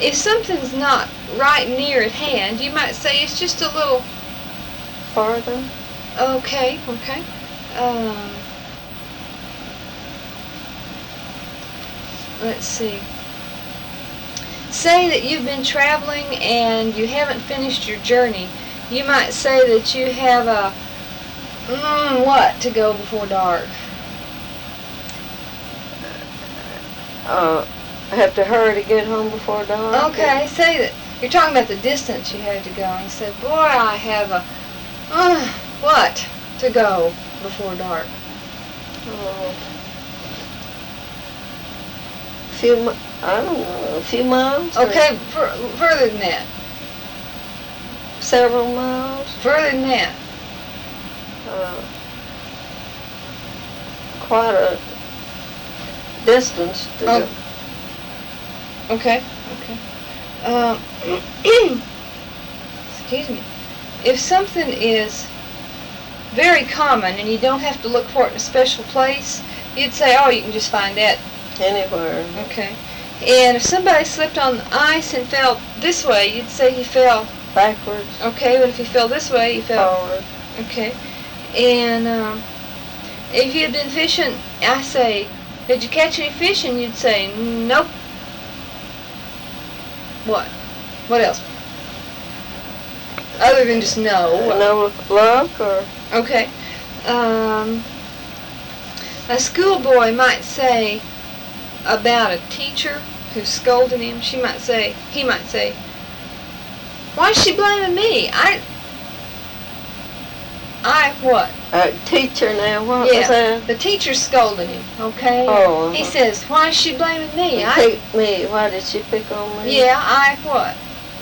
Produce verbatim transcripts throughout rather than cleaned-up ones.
if something's not right near at hand, you might say it's just a little farther. Okay, okay. Um, let's see. Say that you've been traveling and you haven't finished your journey. You might say that you have a mm, what to go before dark. Uh, I have to hurry to get home before dark. Okay, say that you're talking about the distance you had to go, and you said, "Boy, I have a uh, what to go before dark." Oh, a few, mi- I don't know, a few miles. or Okay, fur- further than that. Several miles. Further than that. Uh, quite a distance to Oh. go. Okay, okay. Um, excuse me. If something is very common and you don't have to look for it in a special place, you'd say, oh, you can just find that. Anywhere. Okay. And if somebody slipped on the ice and fell this way, you'd say he fell. Backwards. Okay, but if he fell this way, he fell. Forward. Okay. And um, if you had been fishing, I say, did you catch any fish? And you'd say, nope. What? What else? Other than just no. No luck or. Okay. Um, a schoolboy might say about a teacher who's scolding him, she might say, he might say, why is she blaming me? I, I what? A teacher now, what was Yeah, that? the teacher's scolding him, okay? Oh, He uh-huh. says, why is she blaming me? I, Pick me. Why did she pick on me? yeah, I what?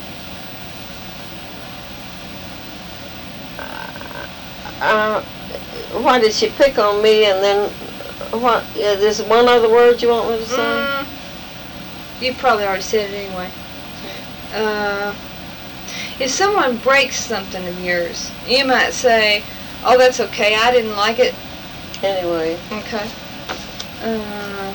Uh, why did she pick on me? And then what? Yeah, there's one other word you want me to say? Mm, you probably already said it anyway. Uh, if someone breaks something of yours, you might say, oh, that's okay, I didn't like it. Anyway. Okay. Uh,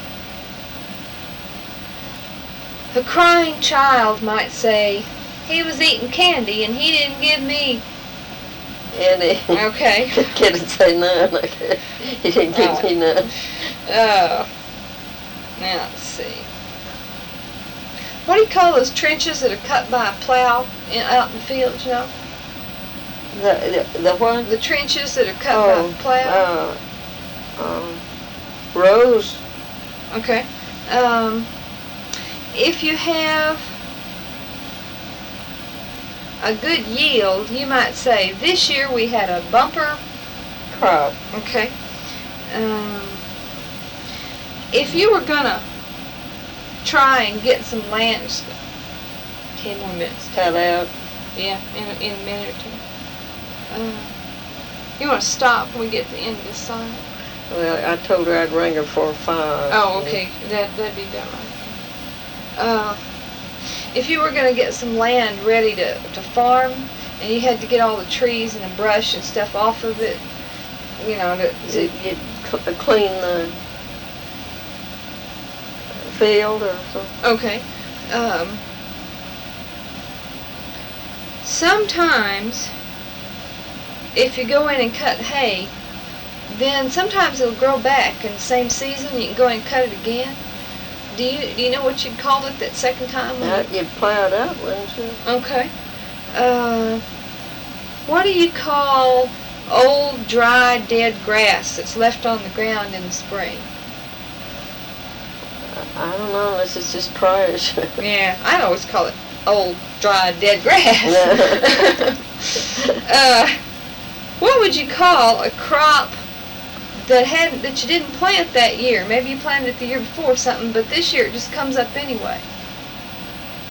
a crying child might say, he was eating candy and he didn't give me. Eddie. Okay. The kid would say none. He didn't give Oh. me none. Oh. Now, let's see. What do you call those trenches that are cut by a plow in, out in the fields, you know? The, the, the what? The trenches that are cut Oh, by a plow? uh, um, Rose. Okay. Um, if you have a good yield, you might say, this year we had a bumper Crop. Okay. Um, if you were gonna try and get some land, just ten more minutes. Cut out. Yeah, in a, in a minute or two. Uh, you want to stop when we get to the end of this song? Well, I told her I'd ring her for five. Oh, okay. That that'd be about right. Uh, if you were gonna get some land ready to to farm, and you had to get all the trees and the brush and stuff off of it, you know, to, So you'd cl- clean the field or something. okay. Um, sometimes, if you go in and cut hay, then sometimes it'll grow back in the same season. You can go in and cut it again. Do you do you know what you'd call it that second time? when Now, you- you'd plow it out, wouldn't you? Okay. Uh, what do you call old, dry, dead grass that's left on the ground in the spring? I don't know unless it's just trash. Yeah, I'd always call it old, dry, dead grass. uh, what would you call a crop that had that you didn't plant that year? Maybe you planted it the year before or something, but this year it just comes up anyway.